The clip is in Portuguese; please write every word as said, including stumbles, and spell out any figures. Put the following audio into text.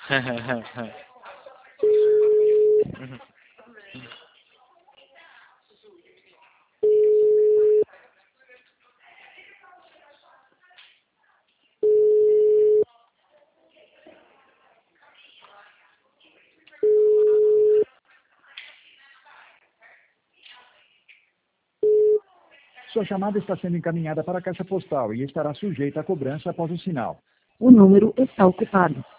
Sua chamada está sendo encaminhada para a caixa postal e estará sujeita a cobrança após o sinal. O número está ocupado.